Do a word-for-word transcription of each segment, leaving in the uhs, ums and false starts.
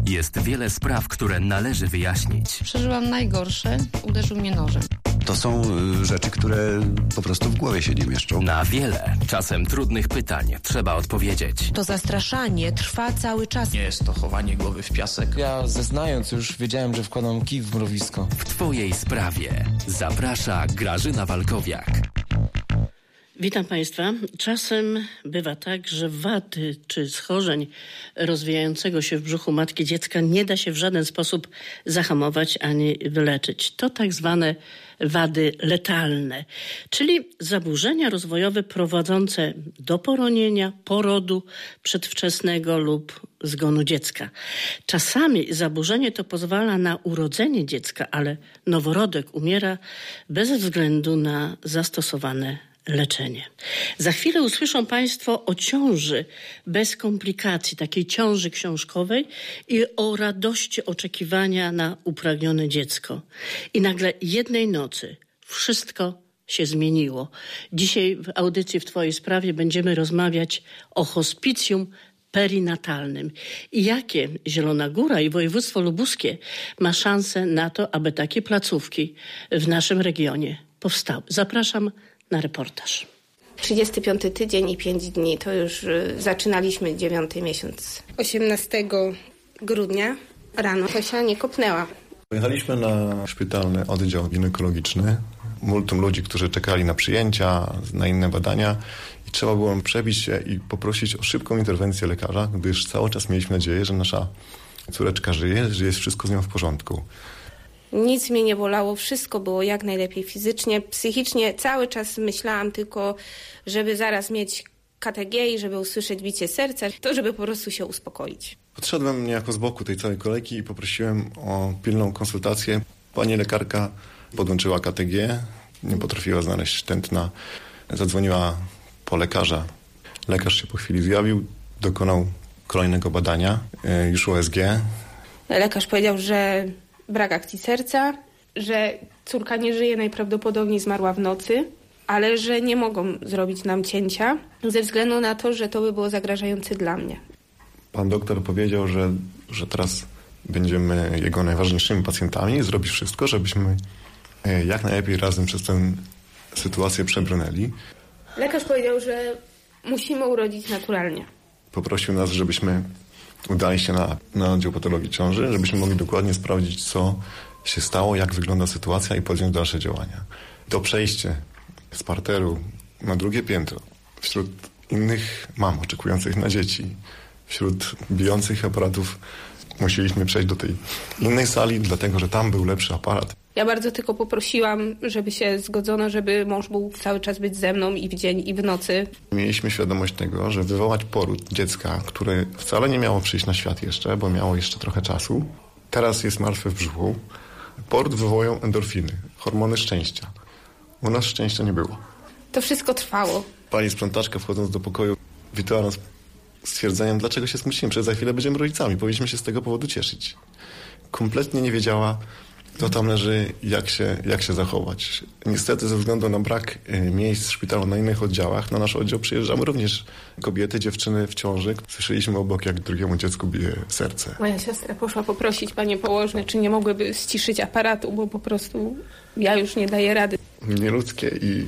Jest wiele spraw, które należy wyjaśnić. Przeżyłam najgorsze, uderzył mnie nożem. To są y, rzeczy, które po prostu w głowie się nie mieszczą. Na wiele, czasem trudnych pytań trzeba odpowiedzieć. To zastraszanie trwa cały czas. Nie jest to chowanie głowy w piasek. Ja zeznając już wiedziałem, że wkładam kij w mrowisko. W twojej sprawie zaprasza Grażyna Walkowiak. Witam Państwa. Czasem bywa tak, że wady czy schorzeń rozwijającego się w brzuchu matki dziecka nie da się w żaden sposób zahamować ani wyleczyć. To tak zwane wady letalne, czyli zaburzenia rozwojowe prowadzące do poronienia, porodu przedwczesnego lub zgonu dziecka. Czasami zaburzenie to pozwala na urodzenie dziecka, ale noworodek umiera bez względu na zastosowane leczenie. Za chwilę usłyszą Państwo o ciąży bez komplikacji, takiej ciąży książkowej i o radości oczekiwania na upragnione dziecko. I nagle jednej nocy wszystko się zmieniło. Dzisiaj w audycji w Twojej sprawie będziemy rozmawiać o hospicjum perinatalnym i jakie Zielona Góra i województwo lubuskie ma szansę na to, aby takie placówki w naszym regionie powstały. Zapraszam na reportaż. trzydziesty piąty tydzień i pięć dni, to już zaczynaliśmy dziewiąty miesiąc. osiemnastego grudnia rano Tosia nie kopnęła. Pojechaliśmy na szpitalny oddział ginekologiczny. Multum ludzi, którzy czekali na przyjęcia, na inne badania i trzeba było przebić się i poprosić o szybką interwencję lekarza, gdyż cały czas mieliśmy nadzieję, że nasza córeczka żyje, że jest wszystko z nią w porządku. Nic mnie nie bolało, wszystko było jak najlepiej fizycznie, psychicznie. Cały czas myślałam tylko, żeby zaraz mieć K T G i żeby usłyszeć bicie serca, to żeby po prostu się uspokoić. Podszedłem niejako z boku tej całej kolejki i poprosiłem o pilną konsultację. Pani lekarka podłączyła K T G, nie potrafiła znaleźć tętna. Zadzwoniła po lekarza. Lekarz się po chwili zjawił, dokonał kolejnego badania, już U S G. Lekarz powiedział, że brak akcji serca, że córka nie żyje, najprawdopodobniej zmarła w nocy, ale że nie mogą zrobić nam cięcia ze względu na to, że to by było zagrażające dla mnie. Pan doktor powiedział, że, że teraz będziemy jego najważniejszymi pacjentami i zrobi wszystko, żebyśmy jak najlepiej razem przez tę sytuację przebrnęli. Lekarz powiedział, że musimy urodzić naturalnie. Poprosił nas, żebyśmy udali się na, na oddział patologii ciąży, żebyśmy mogli dokładnie sprawdzić, co się stało, jak wygląda sytuacja i podjąć dalsze działania. To przejście z parteru na drugie piętro wśród innych mam oczekujących na dzieci, wśród bijących aparatów musieliśmy przejść do tej innej sali, dlatego że tam był lepszy aparat. Ja bardzo tylko poprosiłam, żeby się zgodzono, żeby mąż mógł cały czas być ze mną i w dzień, i w nocy. Mieliśmy świadomość tego, że wywołać poród dziecka, które wcale nie miało przyjść na świat jeszcze, bo miało jeszcze trochę czasu, teraz jest martwe w brzuchu. Poród wywołują endorfiny, hormony szczęścia. U nas szczęścia nie było. To wszystko trwało. Pani sprzątaczka, wchodząc do pokoju, witała nas stwierdzeniem, dlaczego się smucimy, przecież za chwilę będziemy rodzicami, powinniśmy się z tego powodu cieszyć. Kompletnie nie wiedziała, co tam leży, jak się, jak się zachować. Niestety ze względu na brak miejsc w szpitalu na innych oddziałach, na nasz oddział przyjeżdżały również kobiety, dziewczyny w ciąży. Słyszeliśmy obok, jak drugiemu dziecku bije serce. Moja siostra poszła poprosić panie położne, czy nie mogłyby ściszyć aparatu, bo po prostu ja już nie daję rady. Nieludzkie i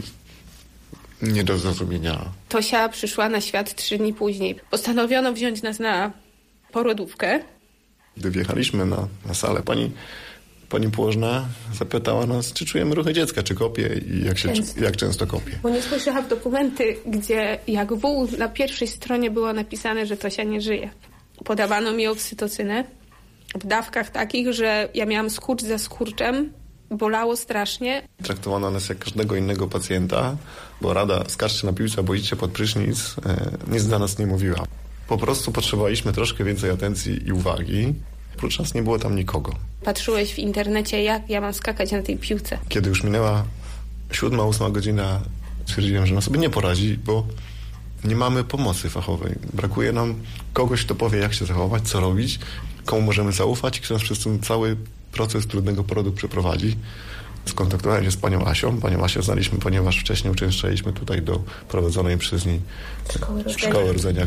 nie do zrozumienia. Tosia przyszła na świat trzy dni później. Postanowiono wziąć nas na porodówkę. Gdy wjechaliśmy na, na salę, pani, pani położna zapytała nas, czy czujemy ruchy dziecka, czy kopie i jak, się, często. jak często kopie. Bo nie spojrzała w dokumenty, gdzie jak wół na pierwszej stronie było napisane, że Tosia nie żyje. Podawano mi oksytocynę w dawkach takich, że ja miałam skurcz za skurczem. Bolało strasznie. Traktowano nas jak każdego innego pacjenta, bo rada skarżcie na piłce, bo idźcie pod prysznic, e, nic dla nas nie mówiła. Po prostu potrzebowaliśmy troszkę więcej atencji i uwagi. Prócz nas nie było tam nikogo. Patrzyłeś w internecie, jak ja mam skakać na tej piłce. Kiedy już minęła siódma, ósma godzina, stwierdziłem, że no sobie nie poradzi, bo nie mamy pomocy fachowej. Brakuje nam kogoś, kto powie, jak się zachować, co robić, komu możemy zaufać i kto nas przez ten cały proces trudnego porodu przeprowadzi. Skontaktowałem się z panią Asią. Panią Asię znaliśmy, ponieważ wcześniej uczęszczaliśmy tutaj do prowadzonej przez niej szkoły rodzenia. szkoły rodzenia.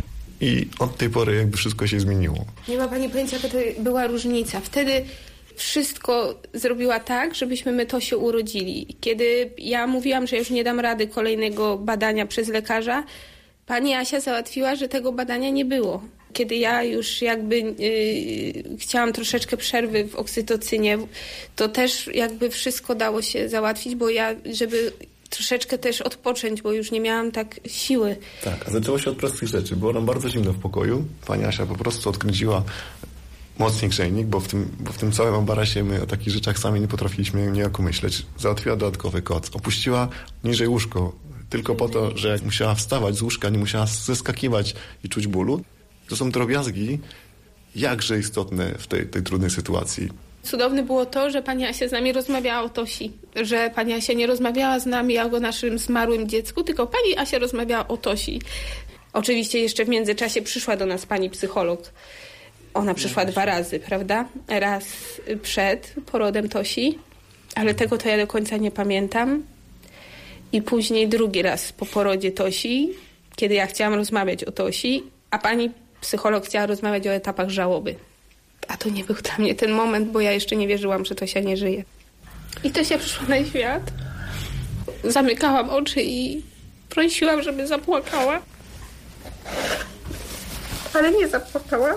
I od tej pory jakby wszystko się zmieniło. Nie ma pani pojęcia, jaka to była różnica. Wtedy wszystko zrobiła tak, żebyśmy my to się urodzili. Kiedy ja mówiłam, że już nie dam rady kolejnego badania przez lekarza, pani Asia załatwiła, że tego badania nie było. Kiedy ja już jakby yy, chciałam troszeczkę przerwy w oksytocynie, to też jakby wszystko dało się załatwić, bo ja, żeby troszeczkę też odpocząć, bo już nie miałam tak siły. Tak, a zaczęło się od prostych rzeczy. Było nam bardzo zimno w pokoju. Pani Asia po prostu odkręciła mocniej grzejnik, bo w tym, bo w tym całym ambarasie my o takich rzeczach sami nie potrafiliśmy niejako myśleć. Załatwiła dodatkowy koc. Opuściła niżej łóżko tylko po to, że jak musiała wstawać z łóżka, nie musiała zeskakiwać i czuć bólu. To są drobiazgi jakże istotne w tej, tej trudnej sytuacji. Cudowne było to, że pani Asia z nami rozmawiała o Tosi. Że pani Asia nie rozmawiała z nami jak o naszym zmarłym dziecku, tylko pani Asia rozmawiała o Tosi. Oczywiście jeszcze w międzyczasie przyszła do nas pani psycholog. Ona przyszła dwa razy, prawda? Raz przed porodem Tosi, ale tego to ja do końca nie pamiętam. I później drugi raz po porodzie Tosi, kiedy ja chciałam rozmawiać o Tosi, a pani psycholog chciała rozmawiać o etapach żałoby. A to nie był dla mnie ten moment, bo ja jeszcze nie wierzyłam, że Tosia nie żyje. I Tosia przyszła na świat. Zamykałam oczy i prosiłam, żeby zapłakała. Ale nie zapłakała.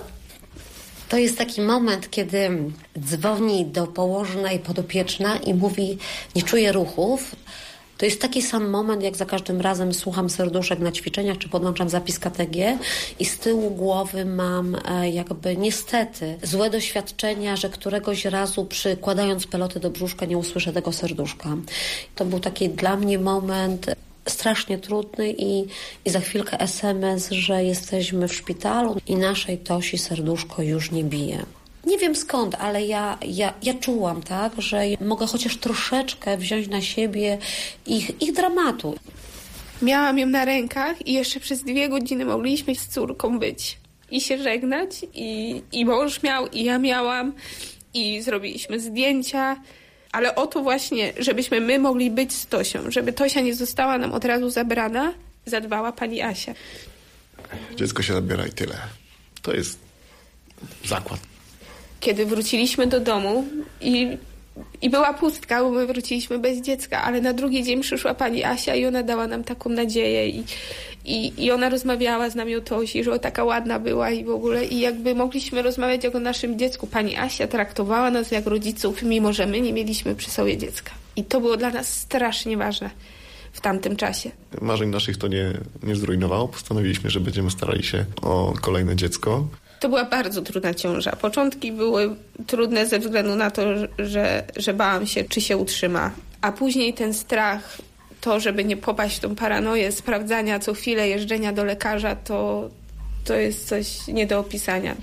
To jest taki moment, kiedy dzwoni do położnej podopieczna i mówi, nie czuję ruchów. To jest taki sam moment, jak za każdym razem słucham serduszek na ćwiczeniach, czy podłączam zapis K T G i z tyłu głowy mam e, jakby niestety złe doświadczenia, że któregoś razu przykładając peloty do brzuszka nie usłyszę tego serduszka. To był taki dla mnie moment strasznie trudny i, i za chwilkę es em es, że jesteśmy w szpitalu i naszej Tosi serduszko już nie bije. Nie wiem skąd, ale ja, ja, ja czułam, tak, że mogę chociaż troszeczkę wziąć na siebie ich, ich dramatu. Miałam ją na rękach i jeszcze przez dwie godziny mogliśmy z córką być i się żegnać i, i mąż miał, i ja miałam i zrobiliśmy zdjęcia, ale o to właśnie, żebyśmy my mogli być z Tosią, żeby Tosia nie została nam od razu zabrana, zadbała pani Asia. Dziecko się zabiera i tyle. To jest zakład. Kiedy wróciliśmy do domu i, i była pustka, bo my wróciliśmy bez dziecka, ale na drugi dzień przyszła pani Asia i ona dała nam taką nadzieję i, i, i ona rozmawiała z nami o Tosi, że taka ładna była i w ogóle i jakby mogliśmy rozmawiać jak o naszym dziecku. Pani Asia traktowała nas jak rodziców, mimo że my nie mieliśmy przy sobie dziecka. I to było dla nas strasznie ważne w tamtym czasie. Marzeń naszych to nie, nie zrujnowało. Postanowiliśmy, że będziemy starali się o kolejne dziecko. To była bardzo trudna ciąża. Początki były trudne ze względu na to, że, że bałam się, czy się utrzyma. A później ten strach, to, żeby nie popaść w tą paranoję, sprawdzania co chwilę, jeżdżenia do lekarza, to, to jest coś nie do opisania.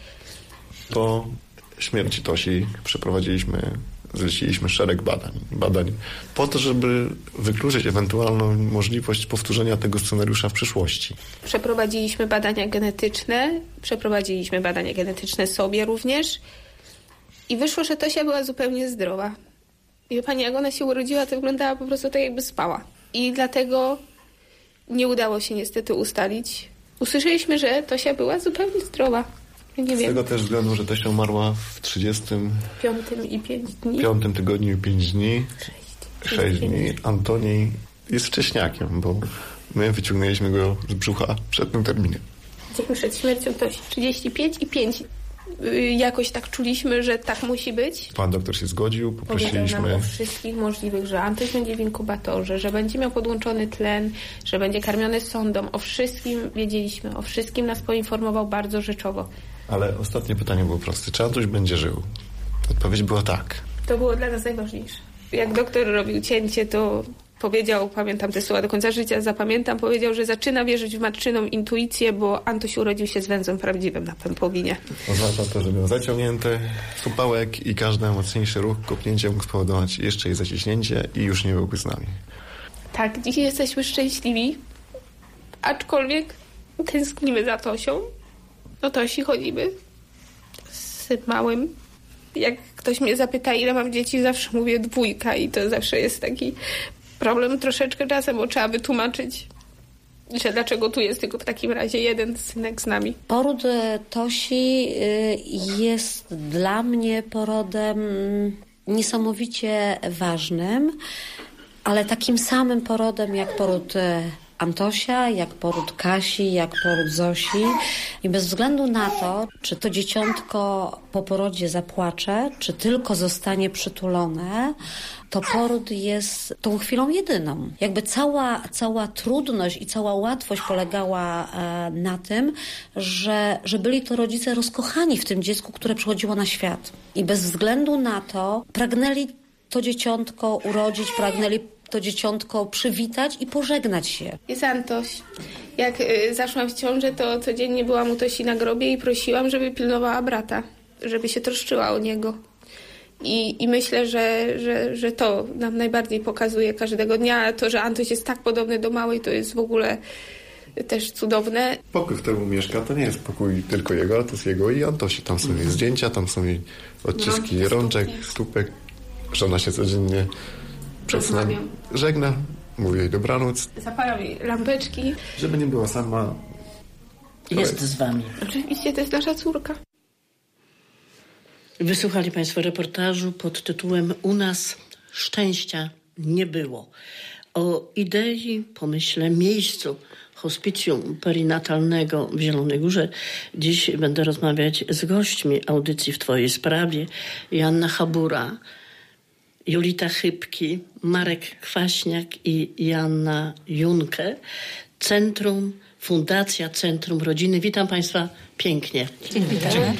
Po śmierci Tosi przeprowadziliśmy, zleciliśmy szereg badań. Badań po to, żeby wykluczyć ewentualną możliwość powtórzenia tego scenariusza w przyszłości. Przeprowadziliśmy badania genetyczne, przeprowadziliśmy badania genetyczne sobie również i wyszło, że Tosia była zupełnie zdrowa. I pani, jak ona się urodziła, to wyglądała po prostu tak, jakby spała. I dlatego nie udało się niestety ustalić. Usłyszeliśmy, że Tosia była zupełnie zdrowa. Nie Z wiem. tego też względu, że Tosia umarła w trzydziestym Piątym i pięć dni. piątym tygodniu i pięć dni. Sześć. Sześć dni. Antoni jest wcześniakiem, bo my wyciągnęliśmy go z brzucha przed tym terminem. Dzień przed śmiercią Tosi. trzydzieści pięć i pięć. Jakoś tak czuliśmy, że tak musi być. Pan doktor się zgodził, poprosiliśmy... Powiedział nam o wszystkich możliwych, że Antoś będzie w inkubatorze, że będzie miał podłączony tlen, że będzie karmiony sondą. O wszystkim wiedzieliśmy, o wszystkim nas poinformował bardzo rzeczowo. Ale ostatnie pytanie było proste. Czy Antoś będzie żył? Odpowiedź była tak. To było dla nas najważniejsze. Jak doktor robił cięcie, to powiedział, pamiętam te słowa do końca życia, zapamiętam, powiedział, że zaczyna wierzyć w matczyną intuicję, bo Antoś urodził się z węzłem prawdziwym na pępowinie. Oznacza to, że miał zaciągnięty supałek i każdy mocniejszy ruch, kopnięcie mógł spowodować jeszcze jej zaciśnięcie i już nie byłby z nami. Tak, dzisiaj jesteśmy szczęśliwi, aczkolwiek tęsknimy za Tosią. Do Tosi chodzimy z małym. Jak ktoś mnie zapyta, ile mam dzieci, zawsze mówię dwójka i to zawsze jest taki problem troszeczkę czasem, bo trzeba wytłumaczyć, że dlaczego tu jest tylko w takim razie jeden synek z nami. Poród Tosi jest dla mnie porodem niesamowicie ważnym, ale takim samym porodem jak poród Antosia, jak poród Kasi, jak poród Zosi. I bez względu na to, czy to dzieciątko po porodzie zapłacze, czy tylko zostanie przytulone, to poród jest tą chwilą jedyną. Jakby cała, cała trudność i cała łatwość polegała e, na tym, że, że byli to rodzice rozkochani w tym dziecku, które przychodziło na świat. I bez względu na to pragnęli to dzieciątko urodzić, pragnęli to dzieciątko przywitać i pożegnać się. Jest Antoś. Jak y, zaszłam w ciążę, to codziennie byłam u Tosi na grobie i prosiłam, żeby pilnowała brata, żeby się troszczyła o niego. I, i myślę, że, że, że to nam najbardziej pokazuje każdego dnia. To, że Antoś jest tak podobny do małej, to jest w ogóle też cudowne. Pokój, w którym mieszka, to nie jest pokój tylko jego, ale to jest jego i Antosi. Tam są jej zdjęcia, tam są jej odciski no, rączek, stópek. Żona się codziennie przed snem żegna, mówi jej dobranoc. Zapalam jej lampeczki. Żeby nie była sama. Jest z wami. Oczywiście, to jest nasza córka. Wysłuchali Państwo reportażu pod tytułem U nas szczęścia nie było. O idei, pomyśle, miejscu hospicjum perinatalnego w Zielonej Górze dziś będę rozmawiać z gośćmi audycji w Twojej sprawie. Joanna Habura, Julita Chybki, Marek Kwaśniak i Joanna Junke. Centrum, Fundacja Centrum Rodziny. Witam Państwa pięknie. Dzień dobry.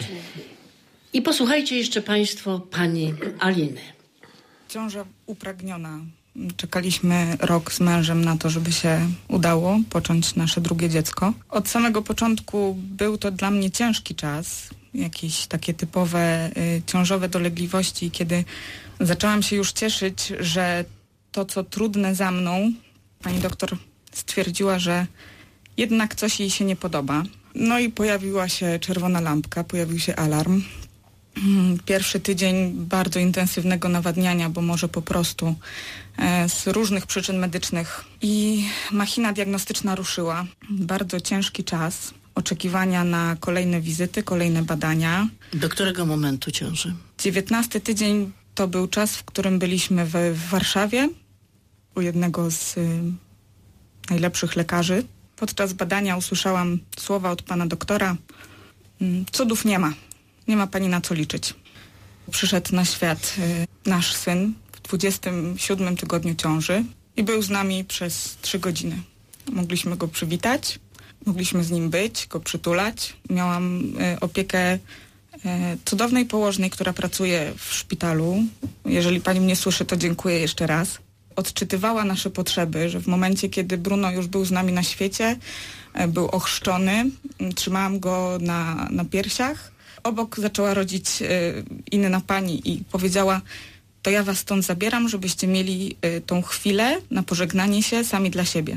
I posłuchajcie jeszcze Państwo pani Aliny. Ciąża upragniona. Czekaliśmy rok z mężem na to, żeby się udało począć nasze drugie dziecko. Od samego początku był to dla mnie ciężki czas. Jakieś takie typowe y, ciążowe dolegliwości, kiedy zaczęłam się już cieszyć, że to, co trudne za mną, pani doktor stwierdziła, że jednak coś jej się nie podoba. No i pojawiła się czerwona lampka, pojawił się alarm. Pierwszy tydzień bardzo intensywnego nawadniania, bo może po prostu e, z różnych przyczyn medycznych. I machina diagnostyczna ruszyła. Bardzo ciężki czas oczekiwania na kolejne wizyty, kolejne badania. Do którego momentu ciąży? dziewiętnasty tydzień to był czas, w którym byliśmy w, w Warszawie u jednego z y, najlepszych lekarzy. Podczas badania usłyszałam słowa od pana doktora: cudów nie ma. Nie ma pani na co liczyć. Przyszedł na świat y, nasz syn w dwudziestym siódmym tygodniu ciąży i był z nami przez trzy godziny. Mogliśmy go przywitać, mogliśmy z nim być, go przytulać. Miałam y, opiekę y, cudownej położnej, która pracuje w szpitalu. Jeżeli pani mnie słyszy, to dziękuję jeszcze raz. Odczytywała nasze potrzeby, że w momencie, kiedy Bruno już był z nami na świecie, y, był ochrzczony, y, trzymałam go na, na piersiach. Obok zaczęła rodzić y, inna pani i powiedziała: to ja was stąd zabieram, żebyście mieli y, tą chwilę na pożegnanie się sami dla siebie.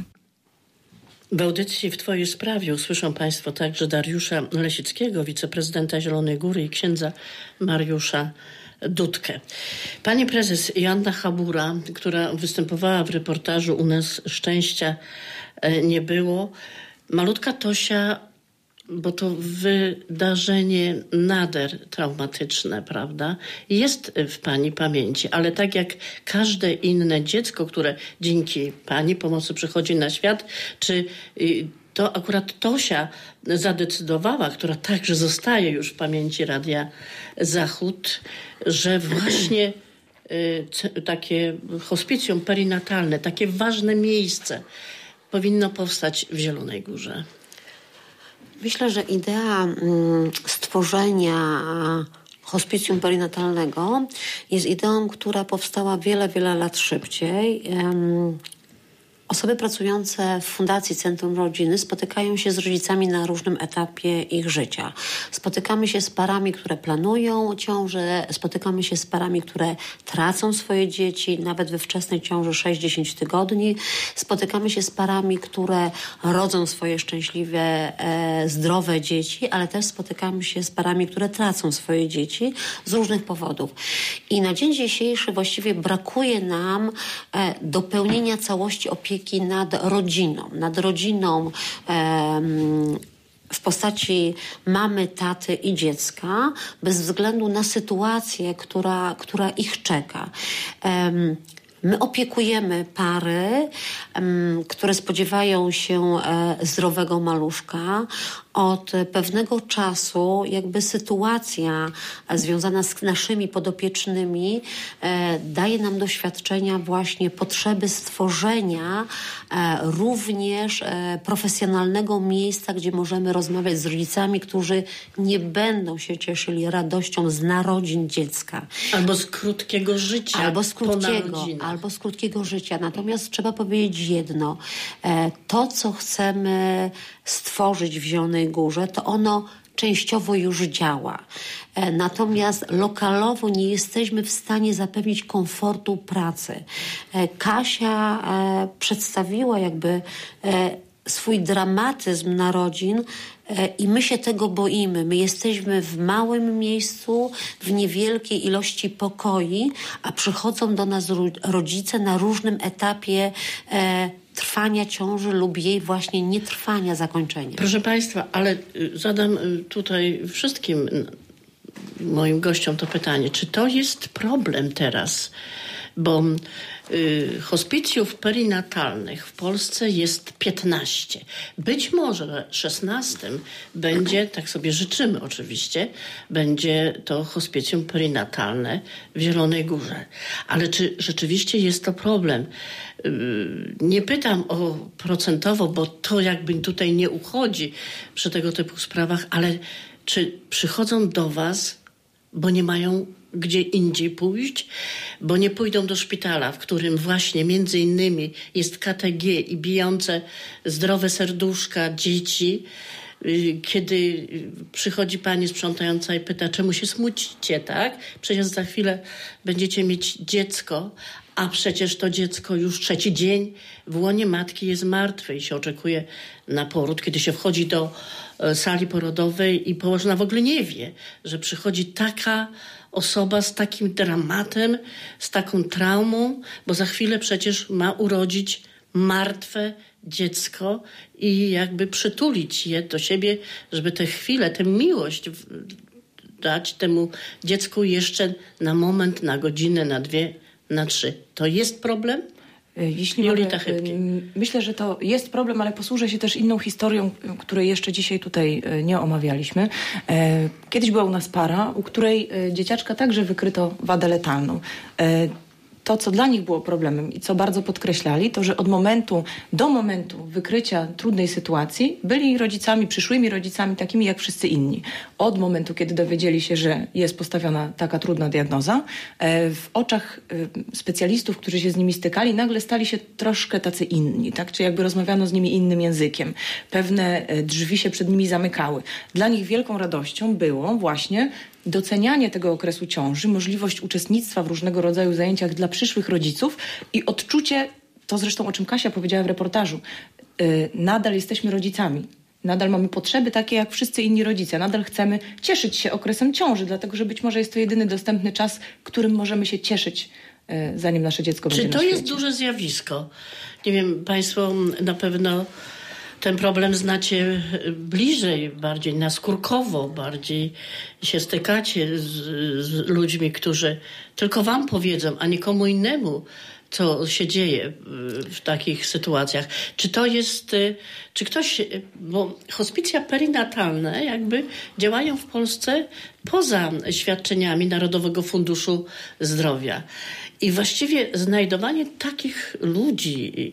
W audycji w Twojej sprawie usłyszą Państwo także Dariusza Lesickiego, wiceprezydenta Zielonej Góry, i księdza Mariusza Dudkę. Pani prezes Joanna Habura, która występowała w reportażu U nas szczęścia nie było. Malutka Tosia, bo to wydarzenie nader traumatyczne, prawda, jest w pani pamięci, ale tak jak każde inne dziecko, które dzięki pani pomocy przychodzi na świat, czy to akurat Tosia zadecydowała, która także zostaje już w pamięci Radia Zachód, że właśnie y, takie hospicjum perinatalne, takie ważne miejsce powinno powstać w Zielonej Górze? Myślę, że idea stworzenia hospicjum perinatalnego jest ideą, która powstała wiele, wiele lat szybciej. Osoby pracujące w Fundacji Centrum Rodziny spotykają się z rodzicami na różnym etapie ich życia. Spotykamy się z parami, które planują ciążę, spotykamy się z parami, które tracą swoje dzieci, nawet we wczesnej ciąży sześć do dziesięciu tygodni. Spotykamy się z parami, które rodzą swoje szczęśliwe, e, zdrowe dzieci, ale też spotykamy się z parami, które tracą swoje dzieci z różnych powodów. I na dzień dzisiejszy właściwie brakuje nam e, dopełnienia całości opieki opieki nad rodziną, nad rodziną em, w postaci mamy, taty i dziecka, bez względu na sytuację, która, która ich czeka. Um, My opiekujemy pary, um, które spodziewają się e, zdrowego maluszka. Od pewnego czasu jakby sytuacja e, związana z naszymi podopiecznymi e, daje nam doświadczenia właśnie potrzeby stworzenia e, również e, profesjonalnego miejsca, gdzie możemy rozmawiać z rodzicami, którzy nie będą się cieszyli radością z narodzin dziecka. Albo z krótkiego życia. Albo z krótkiego, albo z krótkiego życia. Natomiast trzeba powiedzieć jedno. E, to, co chcemy stworzyć w Zielonej Górze, to ono częściowo już działa. E, natomiast lokalowo nie jesteśmy w stanie zapewnić komfortu pracy. E, Kasia e, przedstawiła jakby e, swój dramatyzm narodzin i my się tego boimy. My jesteśmy w małym miejscu, w niewielkiej ilości pokoi, a przychodzą do nas rodzice na różnym etapie e, trwania ciąży lub jej właśnie nietrwania, zakończenia. Proszę Państwa, ale zadam tutaj wszystkim moim gościom to pytanie. Czy to jest problem teraz? Bo y, hospicjów perinatalnych w Polsce jest piętnaście. Być może szesnastym będzie, tak sobie życzymy oczywiście, będzie to hospicjum perinatalne w Zielonej Górze. Ale czy rzeczywiście jest to problem? Y, nie pytam o procentowo, bo to jakby tutaj nie uchodzi przy tego typu sprawach, ale czy przychodzą do Was, bo nie mają gdzie indziej pójść, bo nie pójdą do szpitala, w którym właśnie między innymi jest K T G i bijące zdrowe serduszka dzieci, kiedy przychodzi pani sprzątająca i pyta, czemu się smucicie, tak? Przecież za chwilę będziecie mieć dziecko, a przecież to dziecko już trzeci dzień w łonie matki jest martwe i się oczekuje na poród. Kiedy się wchodzi do sali porodowej i położna w ogóle nie wie, że przychodzi taka osoba z takim dramatem, z taką traumą, bo za chwilę przecież ma urodzić martwe dziecko i jakby przytulić je do siebie, żeby tę chwilę, tę miłość dać temu dziecku jeszcze na moment, na godzinę, na dwie, na trzy. To jest problem? Jeśli Jolita mogę, myślę, że to jest problem, ale posłużę się też inną historią, której jeszcze dzisiaj tutaj nie omawialiśmy. Kiedyś była u nas para, u której dzieciaczka także wykryto wadę letalną. To, co dla nich było problemem i co bardzo podkreślali, to, że od momentu do momentu wykrycia trudnej sytuacji byli rodzicami, przyszłymi rodzicami takimi jak wszyscy inni. Od momentu, kiedy dowiedzieli się, że jest postawiona taka trudna diagnoza, w oczach specjalistów, którzy się z nimi stykali, nagle stali się troszkę tacy inni, tak? Czy jakby rozmawiano z nimi innym językiem. Pewne drzwi się przed nimi zamykały. Dla nich wielką radością było właśnie docenianie tego okresu ciąży, możliwość uczestnictwa w różnego rodzaju zajęciach dla przyszłych rodziców i odczucie, to zresztą o czym Kasia powiedziała w reportażu, yy, nadal jesteśmy rodzicami. Nadal mamy potrzeby takie jak wszyscy inni rodzice. Nadal chcemy cieszyć się okresem ciąży, dlatego że być może jest to jedyny dostępny czas, którym możemy się cieszyć, yy, zanim nasze dziecko będzie na świecie. Czy to jest duże zjawisko? Nie wiem, Państwo na pewno ten problem znacie bliżej, bardziej naskórkowo, bardziej się stykacie z, z ludźmi, którzy tylko wam powiedzą, a nikomu innemu, co się dzieje w takich sytuacjach. Czy to jest, czy ktoś, bo hospicja perinatalne jakby działają w Polsce poza świadczeniami Narodowego Funduszu Zdrowia. I właściwie znajdowanie takich ludzi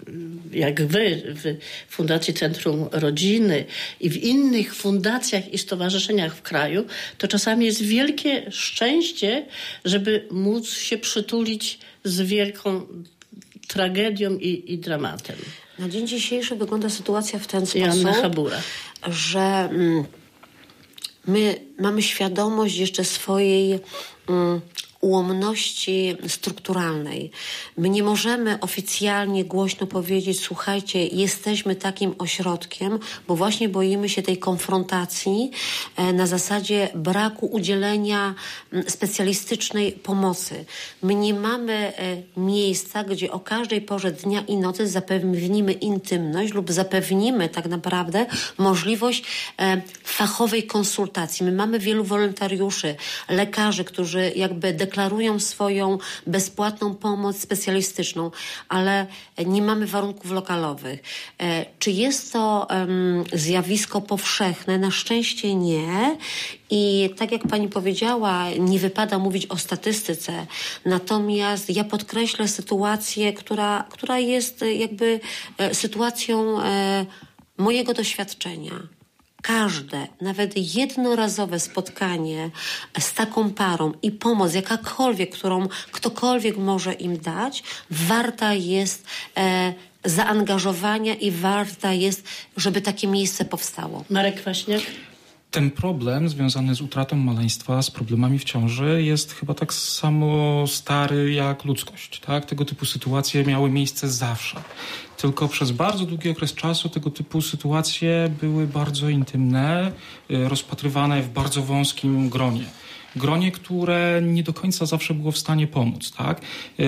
jak wy w Fundacji Centrum Rodziny i w innych fundacjach i stowarzyszeniach w kraju, to czasami jest wielkie szczęście, żeby móc się przytulić z wielką tragedią i, i dramatem. Na dzień dzisiejszy wygląda sytuacja w ten Joanna sposób, Habura. że mm, my mamy świadomość jeszcze swojej um, ułomności strukturalnej. My nie możemy oficjalnie głośno powiedzieć, słuchajcie, jesteśmy takim ośrodkiem, bo właśnie boimy się tej konfrontacji e, na zasadzie braku udzielenia m, specjalistycznej pomocy. My nie mamy e, miejsca, gdzie o każdej porze dnia i nocy zapewnimy intymność lub zapewnimy tak naprawdę możliwość e, fachowej konsultacji. My mamy wielu wolontariuszy, lekarzy, którzy jakby deklarują swoją bezpłatną pomoc specjalistyczną, ale nie mamy warunków lokalowych. E, czy jest to um, zjawisko powszechne? Na szczęście nie. I tak jak pani powiedziała, nie wypada mówić o statystyce, natomiast ja podkreślę sytuację, która, która jest jakby e, sytuacją e, mojego doświadczenia. Każde, nawet jednorazowe spotkanie z taką parą i pomoc, jakakolwiek, którą ktokolwiek może im dać, warta jest e, zaangażowania i warta jest, żeby takie miejsce powstało. Marek Kwaśniak? Ten problem związany z utratą maleństwa, z problemami w ciąży jest chyba tak samo stary jak ludzkość. Tak? Tego typu sytuacje miały miejsce zawsze. Tylko przez bardzo długi okres czasu tego typu sytuacje były bardzo intymne, rozpatrywane w bardzo wąskim gronie. Gronie, które nie do końca zawsze było w stanie pomóc. Tak?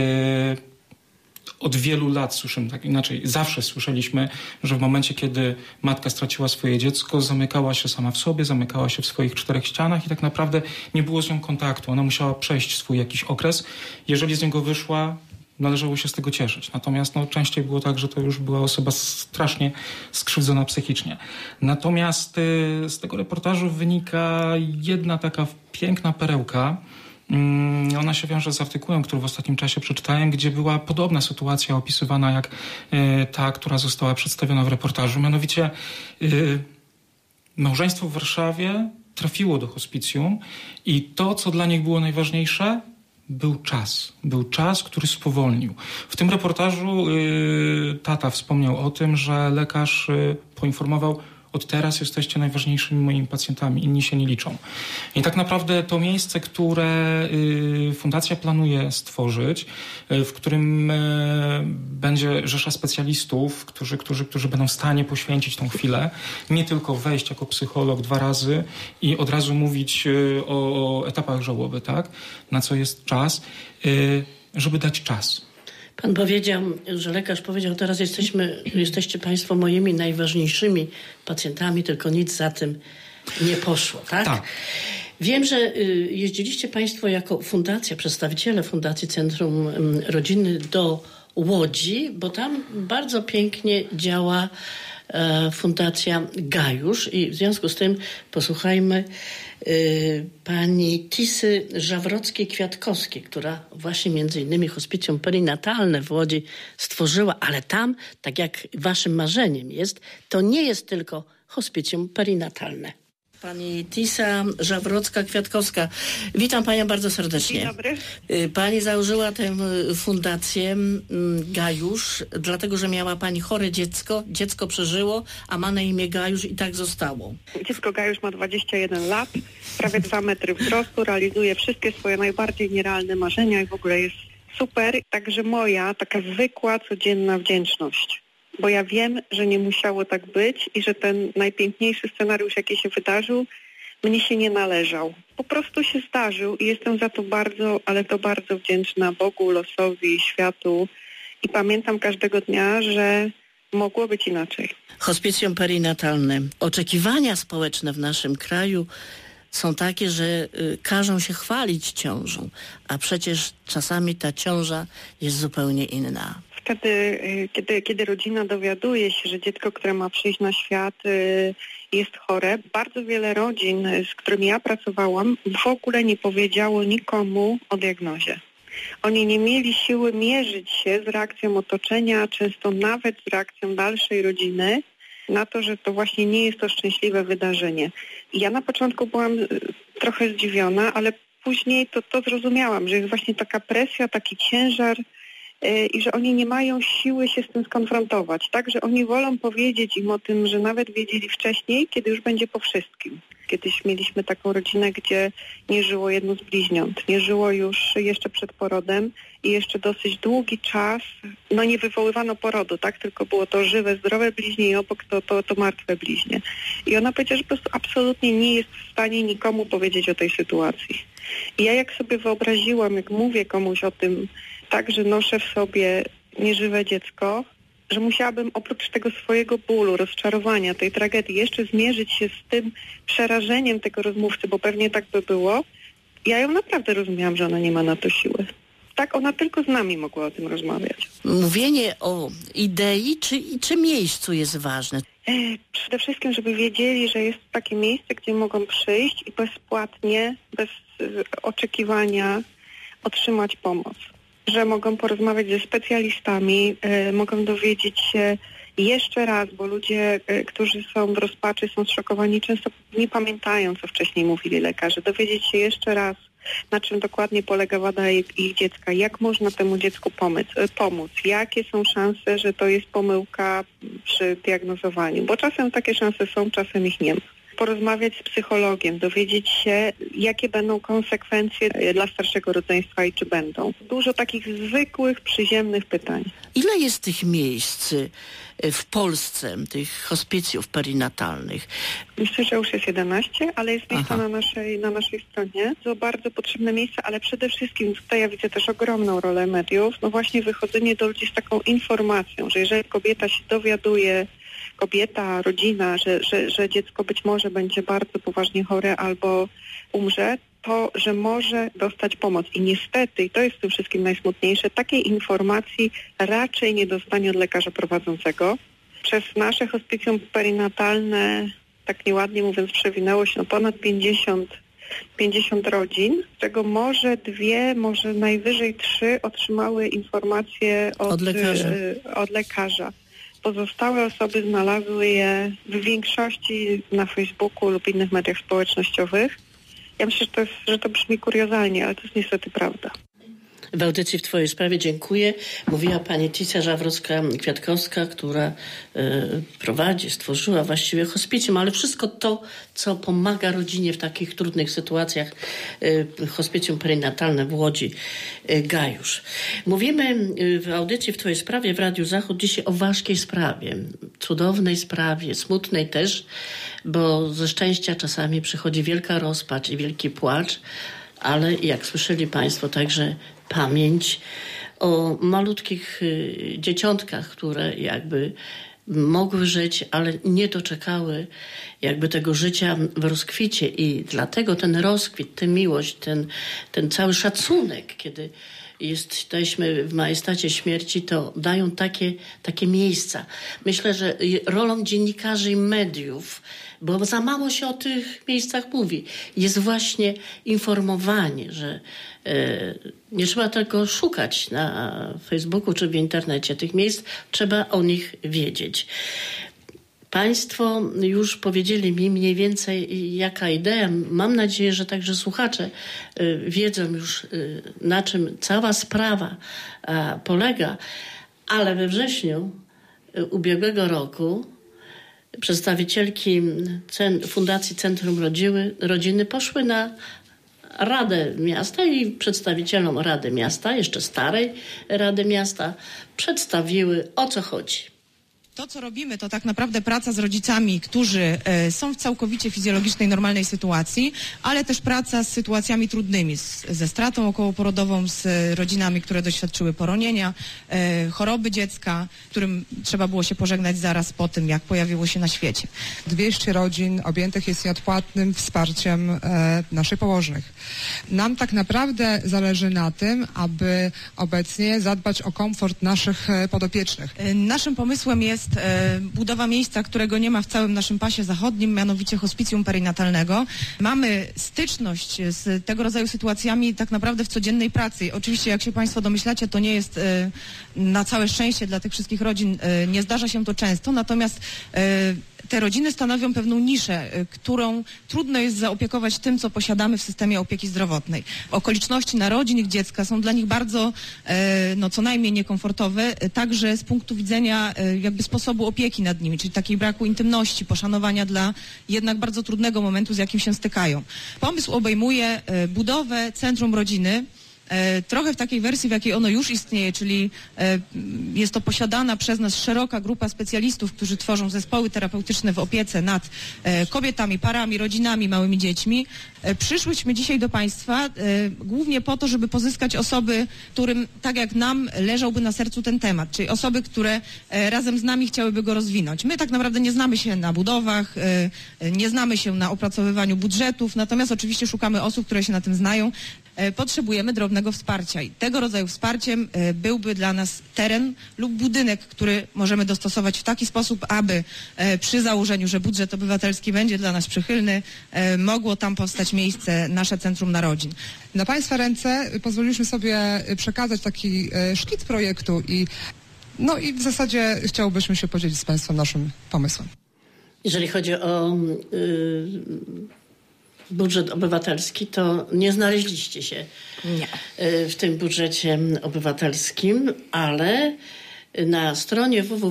Od wielu lat słyszymy, tak inaczej, zawsze słyszeliśmy, że w momencie, kiedy matka straciła swoje dziecko, zamykała się sama w sobie, zamykała się w swoich czterech ścianach i tak naprawdę nie było z nią kontaktu. Ona musiała przejść swój jakiś okres. Jeżeli z niego wyszła, należało się z tego cieszyć. Natomiast no, częściej było tak, że to już była osoba strasznie skrzywdzona psychicznie. Natomiast y, z tego reportażu wynika jedna taka piękna perełka. Mm, ona się wiąże z artykułem, który w ostatnim czasie przeczytałem, gdzie była podobna sytuacja opisywana jak y, ta, która została przedstawiona w reportażu. Mianowicie y, małżeństwo w Warszawie trafiło do hospicjum i to, co dla nich było najważniejsze, był czas. Był czas, który spowolnił. W tym reportażu y, tata wspomniał o tym, że lekarz y, poinformował, od teraz jesteście najważniejszymi moimi pacjentami, inni się nie liczą. I tak naprawdę to miejsce, które y, fundacja planuje stworzyć, y, w którym y, będzie rzesza specjalistów, którzy, którzy, którzy będą w stanie poświęcić tą chwilę, nie tylko wejść jako psycholog dwa razy i od razu mówić y, o, o etapach żałoby, tak? Na co jest czas, y, żeby dać czas. Pan powiedział, że lekarz powiedział, teraz jesteśmy, jesteście państwo moimi najważniejszymi pacjentami, tylko nic za tym nie poszło, tak? Tak. Wiem, że jeździliście państwo jako fundacja, przedstawiciele Fundacji Centrum Rodziny do Łodzi, bo tam bardzo pięknie działa Fundacja Gajusz i w związku z tym posłuchajmy y, pani Tisy Żawrockiej-Kwiatkowskiej, która właśnie między innymi hospicjum perinatalne w Łodzi stworzyła, ale tam, tak jak waszym marzeniem jest, to nie jest tylko hospicjum perinatalne. Pani Tisa Żawrocka-Kwiatkowska. Witam panią bardzo serdecznie. Dzień dobry. Pani założyła tę fundację Gajusz, dlatego że miała pani chore dziecko. Dziecko przeżyło, a ma na imię Gajusz i tak zostało. Dziecko Gajusz ma dwadzieścia jeden lat, prawie dwa metry wzrostu, realizuje wszystkie swoje najbardziej nierealne marzenia i w ogóle jest super. Także moja taka zwykła, codzienna wdzięczność. Bo ja wiem, że nie musiało tak być i że ten najpiękniejszy scenariusz, jaki się wydarzył, mnie się nie należał. Po prostu się zdarzył i jestem za to bardzo, ale to bardzo wdzięczna Bogu, losowi, światu i pamiętam każdego dnia, że mogło być inaczej. Hospicjum perinatalne. Oczekiwania społeczne w naszym kraju są takie, że y, każą się chwalić ciążą, a przecież czasami ta ciąża jest zupełnie inna. Wtedy, kiedy, kiedy rodzina dowiaduje się, że dziecko, które ma przyjść na świat, jest chore, bardzo wiele rodzin, z którymi ja pracowałam, w ogóle nie powiedziało nikomu o diagnozie. Oni nie mieli siły mierzyć się z reakcją otoczenia, często nawet z reakcją dalszej rodziny na to, że to właśnie nie jest to szczęśliwe wydarzenie. I ja na początku byłam trochę zdziwiona, ale później to, to zrozumiałam, że jest właśnie taka presja, taki ciężar, i że oni nie mają siły się z tym skonfrontować. Tak, że oni wolą powiedzieć im o tym, że nawet wiedzieli wcześniej, kiedy już będzie po wszystkim. Kiedyś mieliśmy taką rodzinę, gdzie nie żyło jedno z bliźniąt. Nie żyło już jeszcze przed porodem i jeszcze dosyć długi czas, no nie wywoływano porodu, tak? Tylko było to żywe, zdrowe bliźnie i obok to, to, to martwe bliźnie. I ona powiedziała, że po prostu absolutnie nie jest w stanie nikomu powiedzieć o tej sytuacji. I ja jak sobie wyobraziłam, jak mówię komuś o tym, tak, że noszę w sobie nieżywe dziecko, że musiałabym oprócz tego swojego bólu, rozczarowania, tej tragedii jeszcze zmierzyć się z tym przerażeniem tego rozmówcy, bo pewnie tak by było. Ja ją naprawdę rozumiałam, że ona nie ma na to siły. Tak, ona tylko z nami mogła o tym rozmawiać. Mówienie o idei czy, czy miejscu jest ważne? E, przede wszystkim, żeby wiedzieli, że jest takie miejsce, gdzie mogą przyjść i bezpłatnie, bez e, oczekiwania otrzymać pomoc. Że mogą porozmawiać ze specjalistami, e, mogą dowiedzieć się jeszcze raz, bo ludzie, e, którzy są w rozpaczy, są zszokowani, często nie pamiętają, co wcześniej mówili lekarze. Dowiedzieć się jeszcze raz, na czym dokładnie polega wada ich, ich dziecka, jak można temu dziecku pomóc, pomóc, jakie są szanse, że to jest pomyłka przy diagnozowaniu, bo czasem takie szanse są, czasem ich nie ma. Porozmawiać z psychologiem, dowiedzieć się, jakie będą konsekwencje dla starszego rodzeństwa i czy będą. Dużo takich zwykłych, przyziemnych pytań. Ile jest tych miejsc w Polsce, tych hospicjów perinatalnych? Myślę, że już jest jedenaście, ale jest miejsce na naszej, na naszej stronie. To bardzo potrzebne miejsce, ale przede wszystkim tutaj ja widzę też ogromną rolę mediów. No właśnie wychodzenie do ludzi z taką informacją, że jeżeli kobieta się dowiaduje, kobieta, rodzina, że, że, że dziecko być może będzie bardzo poważnie chore albo umrze, to, że może dostać pomoc. I niestety, i to jest w tym wszystkim najsmutniejsze, takiej informacji raczej nie dostanie od lekarza prowadzącego. Przez nasze hospicjum perinatalne, tak nieładnie mówiąc, przewinęło się no ponad pięćdziesiąt, pięćdziesiąt rodzin, z czego może dwie, może najwyżej trzy otrzymały informacje od, od lekarza. Y, od lekarza. Pozostałe osoby znalazły je w większości na Facebooku lub innych mediach społecznościowych. Ja myślę, że to, jest, że to brzmi kuriozalnie, ale to jest niestety prawda. W audycji w Twojej sprawie dziękuję. Mówiła pani Ticia Żawrocka-Kwiatkowska, która y, prowadzi, stworzyła właściwie hospicjum, ale wszystko to, co pomaga rodzinie w takich trudnych sytuacjach, y, hospicjum perinatalne w Łodzi, y, Gajusz. Mówimy y, w audycji w Twojej sprawie w Radiu Zachód dzisiaj o ważkiej sprawie, cudownej sprawie, smutnej też, bo ze szczęścia czasami przychodzi wielka rozpacz i wielki płacz, ale jak słyszeli Państwo, także pamięć o malutkich y, dzieciątkach, które jakby mogły żyć, ale nie doczekały jakby tego życia w rozkwicie i dlatego ten rozkwit, tę miłość, ten, ten cały szacunek, kiedy jesteśmy w majestacie śmierci, to dają takie, takie miejsca. Myślę, że rolą dziennikarzy i mediów, bo za mało się o tych miejscach mówi, jest właśnie informowanie, że e, nie trzeba tylko szukać na Facebooku czy w internecie tych miejsc, trzeba o nich wiedzieć. Państwo już powiedzieli mi mniej więcej jaka idea. Mam nadzieję, że także słuchacze y, wiedzą już y, na czym cała sprawa a, polega, ale we wrześniu y, ubiegłego roku przedstawicielki cen, Fundacji Centrum Rodziny, Rodziny poszły na Radę Miasta i przedstawicielom Rady Miasta, jeszcze starej Rady Miasta, przedstawiły, o co chodzi. To, co robimy, to tak naprawdę praca z rodzicami, którzy e, są w całkowicie fizjologicznej, normalnej sytuacji, ale też praca z sytuacjami trudnymi, z, ze stratą okołoporodową, z e, rodzinami, które doświadczyły poronienia, e, choroby dziecka, którym trzeba było się pożegnać zaraz po tym, jak pojawiło się na świecie. dwieście rodzin objętych jest nieodpłatnym wsparciem e, naszych położnych. Nam tak naprawdę zależy na tym, aby obecnie zadbać o komfort naszych e, podopiecznych. E, naszym pomysłem jest e, budowa miejsca, którego nie ma w całym naszym pasie zachodnim, mianowicie hospicjum perinatalnego. Mamy styczność z tego rodzaju sytuacjami tak naprawdę w codziennej pracy. Oczywiście, jak się Państwo domyślacie, to nie jest e, na całe szczęście dla tych wszystkich rodzin, e, nie zdarza się to często, natomiast e, te rodziny stanowią pewną niszę, którą trudno jest zaopiekować tym, co posiadamy w systemie opieki zdrowotnej. Okoliczności narodzin ich dziecka są dla nich bardzo, no co najmniej niekomfortowe, także z punktu widzenia jakby sposobu opieki nad nimi, czyli takiej braku intymności, poszanowania dla jednak bardzo trudnego momentu, z jakim się stykają. Pomysł obejmuje budowę centrum rodziny, trochę w takiej wersji, w jakiej ono już istnieje, czyli jest to posiadana przez nas szeroka grupa specjalistów, którzy tworzą zespoły terapeutyczne w opiece nad kobietami, parami, rodzinami, małymi dziećmi. Przyszłyśmy dzisiaj do Państwa głównie po to, żeby pozyskać osoby, którym, tak jak nam, leżałby na sercu ten temat, czyli osoby, które razem z nami chciałyby go rozwinąć. My tak naprawdę nie znamy się na budowach, nie znamy się na opracowywaniu budżetów, natomiast oczywiście szukamy osób, które się na tym znają. Potrzebujemy drobnego wsparcia i tego rodzaju wsparciem byłby dla nas teren lub budynek, który możemy dostosować w taki sposób, aby przy założeniu, że budżet obywatelski będzie dla nas przychylny, mogło tam powstać miejsce, nasze Centrum Narodzin. Na Państwa ręce pozwoliliśmy sobie przekazać taki szkic projektu i no i w zasadzie chciałbyśmy się podzielić z Państwem naszym pomysłem. Jeżeli chodzi o yy, budżet obywatelski, to nie znaleźliście się nie. w tym budżecie obywatelskim, ale na stronie w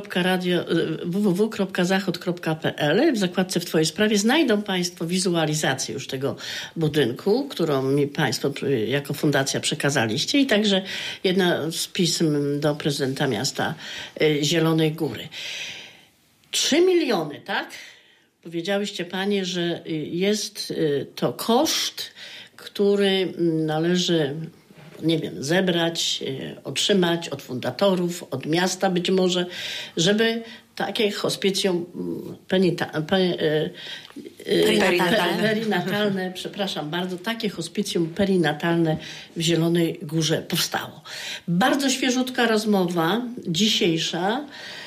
w w kropka zachód kropka p l w zakładce w Twojej sprawie znajdą Państwo wizualizację już tego budynku, którą mi Państwo jako fundacja przekazaliście i także jedna z pism do prezydenta miasta Zielonej Góry. Trzy miliony, tak? Powiedziałyście Panie, że jest to koszt, który należy, nie wiem, zebrać, otrzymać od fundatorów, od miasta być może, żeby takie hospicjum penita, pe, perinatalne. perinatalne, przepraszam bardzo, takie hospicjum perinatalne w Zielonej Górze powstało. Bardzo świeżutka rozmowa, dzisiejsza,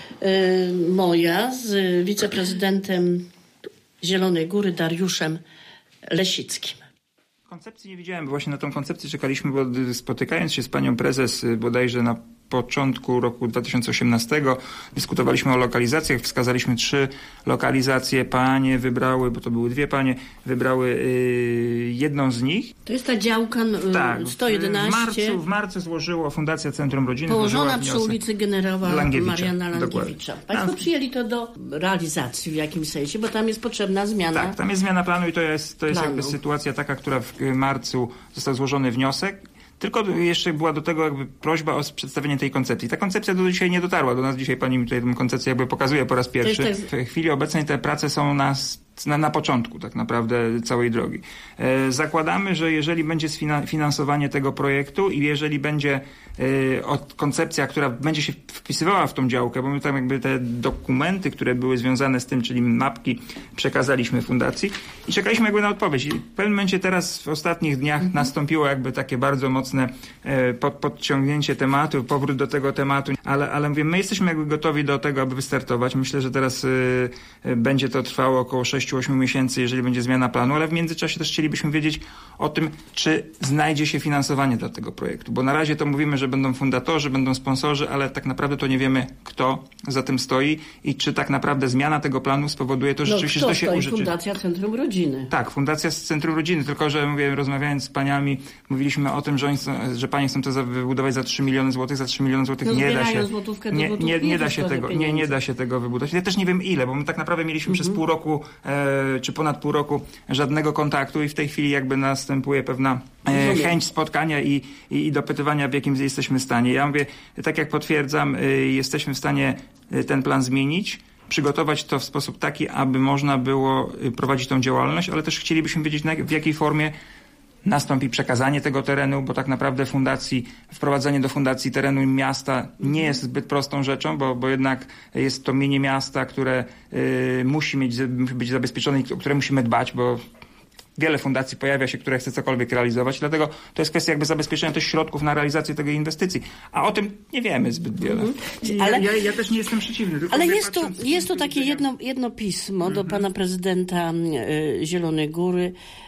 moja z wiceprezydentem Zielonej Góry Dariuszem Lesickim. Koncepcji nie widziałem, bo właśnie na tą koncepcję czekaliśmy, bo spotykając się z panią prezes bodajże na początku roku dwa tysiące osiemnastego dyskutowaliśmy o lokalizacjach, wskazaliśmy trzy lokalizacje, panie wybrały, bo to były dwie panie, wybrały yy, jedną z nich. To jest ta działka yy, tak, sto jedenaście. W marcu, w marcu złożyło Fundacja Centrum Rodziny. Położona przy ulicy generała Langiewicza. Mariana Langiewicza. Państwo tam przyjęli to do realizacji w jakimś sensie, bo tam jest potrzebna zmiana. Tak, tam jest zmiana planu i to jest, to jest planu. jakby sytuacja taka, która w marcu został złożony wniosek. Tylko jeszcze była do tego jakby prośba o przedstawienie tej koncepcji. Ta koncepcja do dzisiaj nie dotarła. Do nas dzisiaj pani mi tutaj tę koncepcję jakby pokazuje po raz pierwszy. Tak... W chwili obecnej te prace są na, na, na początku tak naprawdę całej drogi. E, zakładamy, że jeżeli będzie finansowanie tego projektu i jeżeli będzie e, od, koncepcja, która będzie się wpisywała w tą działkę, bo my tam jakby te dokumenty, które były związane z tym, czyli mapki, przekazaliśmy fundacji i czekaliśmy jakby na odpowiedź. I w pewnym momencie teraz w ostatnich dniach mhm. nastąpiło jakby takie bardzo mocne Pod, podciągnięcie tematu, powrót do tego tematu, ale, ale mówię, my jesteśmy jakby gotowi do tego, aby wystartować. Myślę, że teraz y, y, będzie to trwało około sześć do ośmiu miesięcy, jeżeli będzie zmiana planu, ale w międzyczasie też chcielibyśmy wiedzieć o tym, czy znajdzie się finansowanie dla tego projektu, bo na razie to mówimy, że będą fundatorzy, będą sponsorzy, ale tak naprawdę to nie wiemy, kto za tym stoi i czy tak naprawdę zmiana tego planu spowoduje to, że no, rzeczywiście, kto że to się stoi? użyczy. Fundacja Centrum Rodziny. Tak, Fundacja Centrum Rodziny, tylko że mówię, rozmawiając z paniami, mówiliśmy o tym, że, oni, że panie chcą to za, wybudować za trzy miliony złotych, za trzy miliony złotych no, nie da się, nie, nie, nie da się tego, nie, nie da się tego wybudować. Ja też nie wiem ile, bo my tak naprawdę mieliśmy mhm. przez pół roku, e, czy ponad pół roku żadnego kontaktu i w tej chwili jakby następuje pewna e, chęć spotkania i, i, i dopytywania, w jakim jesteśmy stanie. Ja mówię, tak jak potwierdzam, e, jesteśmy w stanie ten plan zmienić, przygotować to w sposób taki, aby można było prowadzić tą działalność, ale też chcielibyśmy wiedzieć, w jakiej formie nastąpi przekazanie tego terenu, bo tak naprawdę fundacji, wprowadzenie do fundacji terenu miasta nie jest zbyt prostą rzeczą, bo, bo jednak jest to mienie miasta, które y, musi mieć, musi być zabezpieczone i o które musimy dbać, bo wiele fundacji pojawia się, które chce cokolwiek realizować, dlatego to jest kwestia jakby zabezpieczenia też środków na realizację tej inwestycji. A o tym nie wiemy zbyt wiele. Mhm. Ale, ja, ja też nie jestem przeciwny. Tylko ale jest tu, jest tu takie jedno, jedno pismo mhm. do pana prezydenta y, Zielonej Góry,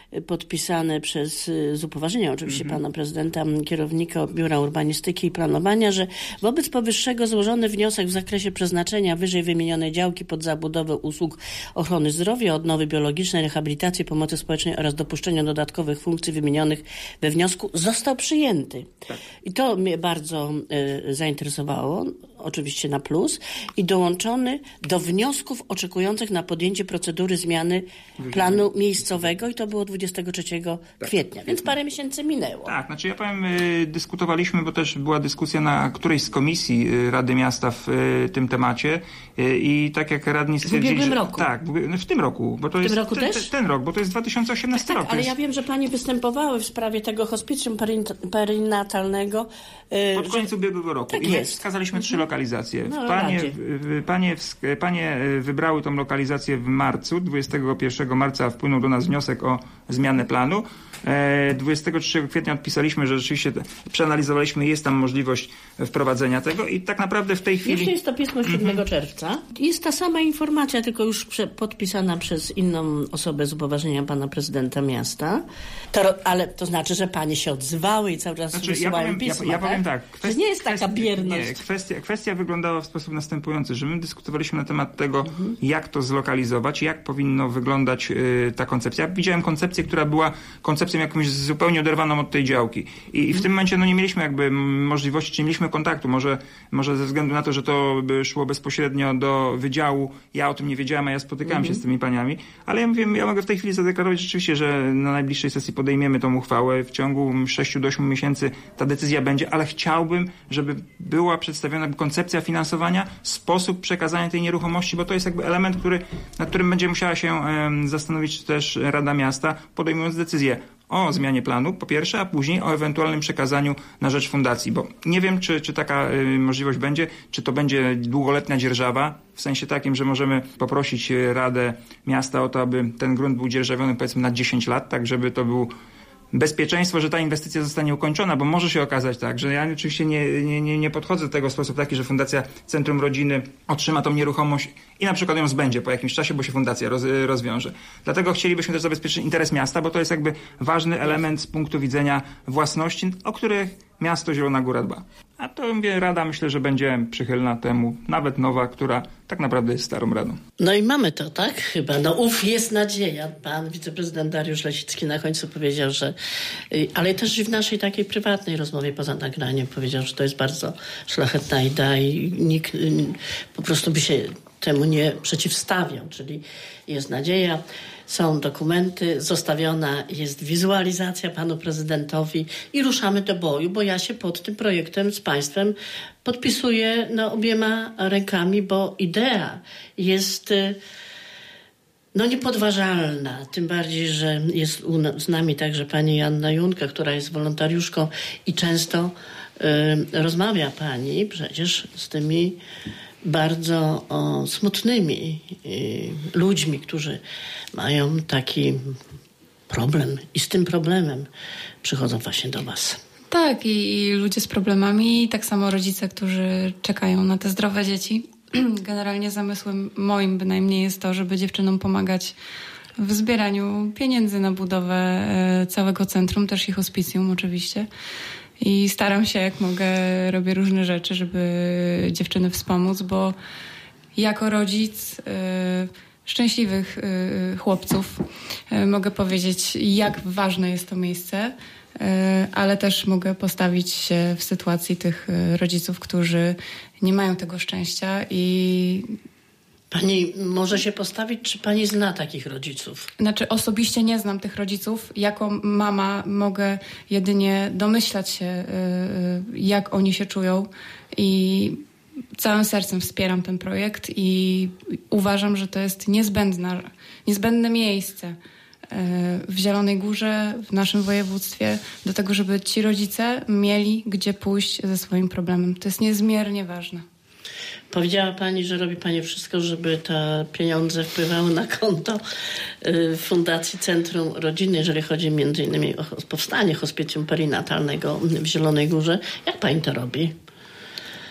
podpisane przez, z upoważnienia oczywiście Mhm. pana prezydenta, kierownika Biura Urbanistyki i Planowania, że wobec powyższego złożony wniosek w zakresie przeznaczenia wyżej wymienionej działki pod zabudowę usług ochrony zdrowia, odnowy biologicznej, rehabilitacji, pomocy społecznej oraz dopuszczenia dodatkowych funkcji wymienionych we wniosku został przyjęty. Tak. I to mnie bardzo y, zainteresowało, oczywiście na plus, i dołączony do wniosków oczekujących na podjęcie procedury zmiany planu miejscowego i to było dwudziestego trzeciego kwietnia, więc parę miesięcy minęło. Tak, znaczy ja powiem, y, dyskutowaliśmy, bo też była dyskusja na którejś z komisji y, Rady Miasta w y, tym temacie y, i tak jak radni stwierdzili... W ubiegłym że, roku. Tak, w, ub- w tym roku. Bo to W jest tym roku ten, też? Ten, ten rok, bo to jest dwa tysiące osiemnasty Tak, rok. ale jest... ja wiem, że pani występowały w sprawie tego hospicjum perin- perinatalnego. y, Pod koniec że- ubiegłego roku. Tak I my jest. wskazaliśmy trzy lokalizacje. No, Panie, radzie. w- panie, wsk- panie wybrały tą lokalizację w marcu. dwudziestego pierwszego marca wpłynął do nas wniosek o zmianę planu. E, dwudziestego trzeciego kwietnia odpisaliśmy, że rzeczywiście te- przeanalizowaliśmy, jest tam możliwość wprowadzenia tego i tak naprawdę w tej chwili... Jeszcze jest to pismo siódmego czerwca. Jest ta sama informacja, tylko już prze, podpisana przez inną osobę z upoważnienia pana prezydenta miasta. To, ro- ale to znaczy, że panie się odzywały i cały czas Znaczy, ja wysyłają powiem, ja, pisma, ja powiem tak? tak. Że nie jest taka bierność. Nie, kwestia, kwestia wyglądała w sposób następujący, że my dyskutowaliśmy na temat tego, jak to zlokalizować, jak powinno wyglądać y, ta koncepcja. Ja widziałem koncepcję, która była koncepcją jakąś zupełnie oderwaną od tej działki. I, i w tym momencie no, nie mieliśmy jakby m, możliwości, czy nie mieliśmy kontaktu. Może, może ze względu na to, że to by szło bezpośrednio do wydziału. Ja o tym nie wiedziałem, a ja spotykałem się z tymi paniami. Ale ja mówię, ja mogę w tej chwili zadeklarować rzeczywiście, że na najbliższej sesji podejmiemy tą uchwałę. W ciągu sześciu do ośmiu miesięcy ta decyzja będzie, ale chciałbym, żeby była przedstawiona koncepcja finansowania, sposób przekazania tej nieruchomości, bo to jest jakby element, który, nad którym będzie musiała się em, zastanowić też Rada Miasta, podejmując decyzję o zmianie planu, po pierwsze, a później o ewentualnym przekazaniu na rzecz fundacji, bo nie wiem, czy, czy taka y, możliwość będzie, czy to będzie długoletnia dzierżawa, w sensie takim, że możemy poprosić Radę Miasta o to, aby ten grunt był dzierżawiony powiedzmy na dziesięć lat, tak żeby to był bezpieczeństwo, że ta inwestycja zostanie ukończona, bo może się okazać tak, że ja oczywiście nie, nie, nie, nie podchodzę do tego w sposób taki, że Fundacja Centrum Rodziny otrzyma tą nieruchomość i na przykład ją zbędzie po jakimś czasie, bo się fundacja roz, rozwiąże. Dlatego chcielibyśmy też zabezpieczyć interes miasta, bo to jest jakby ważny element z punktu widzenia własności, o których miasto Zielona Góra dba. A to mówię, Rada myślę, że będzie przychylna temu, nawet nowa, która tak naprawdę jest starą radą. No i mamy to, tak? Chyba. No ów jest nadzieja. Pan wiceprezydent Dariusz Lesicki na końcu powiedział, że... Ale też w naszej takiej prywatnej rozmowie poza nagraniem powiedział, że to jest bardzo szlachetna idea i nikt po prostu by się temu nie przeciwstawiał. Czyli jest nadzieja, są dokumenty, zostawiona jest wizualizacja panu prezydentowi i ruszamy do boju, bo ja się pod tym projektem z państwem podpisuję no, obiema rękami, bo idea jest no, niepodważalna. Tym bardziej, że jest u, z nami także pani Joanna Junka, która jest wolontariuszką i często y, rozmawia pani przecież z tymi bardzo o, smutnymi y, ludźmi, którzy mają taki problem i z tym problemem przychodzą właśnie do was. Tak, i, i ludzie z problemami, i tak samo rodzice, którzy czekają na te zdrowe dzieci. Generalnie zamysłem moim bynajmniej jest to, żeby dziewczynom pomagać w zbieraniu pieniędzy na budowę e, całego centrum, też i hospicjum oczywiście. I staram się, jak mogę, robię różne rzeczy, żeby dziewczyny wspomóc, bo jako rodzic y, szczęśliwych y, chłopców y, mogę powiedzieć, jak ważne jest to miejsce, y, ale też mogę postawić się w sytuacji tych rodziców, którzy nie mają tego szczęścia i... Pani może się postawić, czy pani zna takich rodziców? Znaczy osobiście nie znam tych rodziców. Jako mama mogę jedynie domyślać się, jak oni się czują i całym sercem wspieram ten projekt i uważam, że to jest niezbędne, niezbędne miejsce w Zielonej Górze, w naszym województwie, do tego, żeby ci rodzice mieli gdzie pójść ze swoim problemem. To jest niezmiernie ważne. Powiedziała pani, że robi pani wszystko, żeby te pieniądze wpływały na konto Fundacji Centrum Rodziny, jeżeli chodzi między innymi o powstanie hospicjum perinatalnego w Zielonej Górze. Jak pani to robi?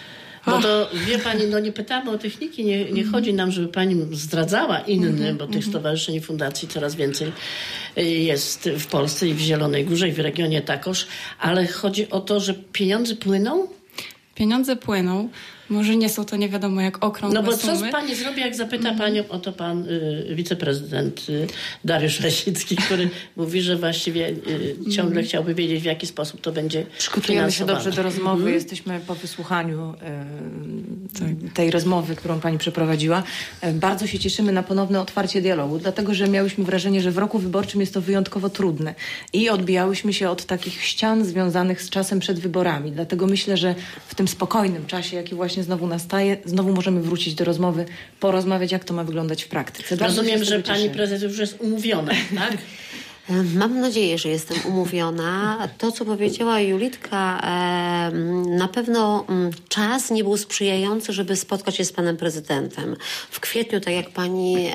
Bo to, wie pani, no nie pytamy o techniki, nie, nie chodzi nam, żeby pani zdradzała inne, bo tych stowarzyszeń i fundacji coraz więcej jest w Polsce i w Zielonej Górze i w regionie takoż, ale chodzi o to, że pieniądze płyną? Pieniądze płyną. Może nie są to nie wiadomo jak okrągłe No bo sumy. co pani zrobi, jak zapyta panią o to pan y, wiceprezydent y, Dariusz Rasicki, który mówi, że właściwie y, ciągle chciałby wiedzieć, w jaki sposób to będzie Przygotujemy się dobrze do rozmowy. Mhm. Jesteśmy po wysłuchaniu y, tej rozmowy, którą pani przeprowadziła. Y, bardzo się cieszymy na ponowne otwarcie dialogu, dlatego że miałyśmy wrażenie, że w roku wyborczym jest to wyjątkowo trudne i odbijałyśmy się od takich ścian związanych z czasem przed wyborami. Dlatego myślę, że w tym spokojnym czasie, jaki właśnie znowu nastaje, znowu możemy wrócić do rozmowy, porozmawiać, jak to ma wyglądać w praktyce. Bardzo Rozumiem, że pani prezes już jest umówiona, tak? Mam nadzieję, że jestem umówiona. To, co powiedziała Julitka, na pewno czas nie był sprzyjający, żeby spotkać się z panem prezydentem. W kwietniu, tak jak pani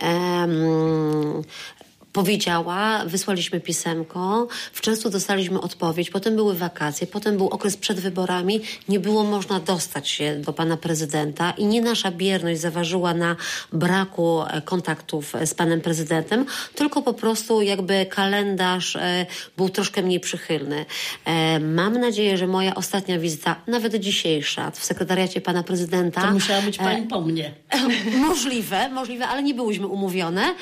powiedziała, wysłaliśmy pisemko, w czerwcu dostaliśmy odpowiedź, potem były wakacje, potem był okres przed wyborami, nie było można dostać się do pana prezydenta i nie nasza bierność zaważyła na braku kontaktów z panem prezydentem, tylko po prostu jakby kalendarz był troszkę mniej przychylny. Mam nadzieję, że moja ostatnia wizyta, nawet dzisiejsza, w sekretariacie pana prezydenta... To musiała być pani po mnie. Możliwe, możliwe, ale nie byłyśmy umówione.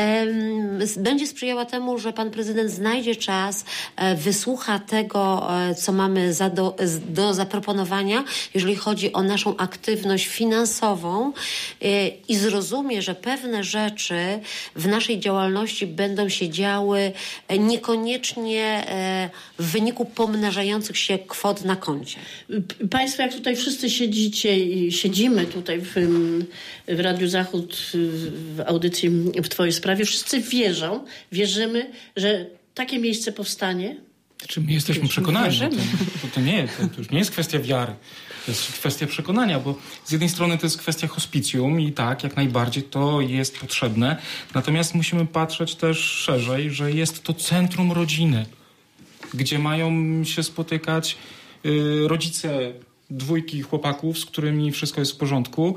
Będzie sprzyjała temu, że pan prezydent znajdzie czas, wysłucha tego, co mamy za do, do zaproponowania, jeżeli chodzi o naszą aktywność finansową i zrozumie, że pewne rzeczy w naszej działalności będą się działy niekoniecznie w wyniku pomnażających się kwot na koncie. Państwo, jak tutaj wszyscy siedzicie i siedzimy tutaj w, w Radiu Zachód w audycji w twojej sprawie, wszyscy wierzą, wierzymy, że takie miejsce powstanie? Czy my jesteśmy przekonani? To, to, to, nie, to, to już nie jest kwestia wiary. To jest kwestia przekonania, bo z jednej strony to jest kwestia hospicjum i tak, jak najbardziej to jest potrzebne. Natomiast musimy patrzeć też szerzej, że jest to centrum rodziny, gdzie mają się spotykać y, rodzice dwójki chłopaków, z którymi wszystko jest w porządku.